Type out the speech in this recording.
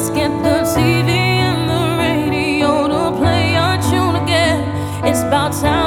Let's get the TV and the radio to play our tune again. It's about time.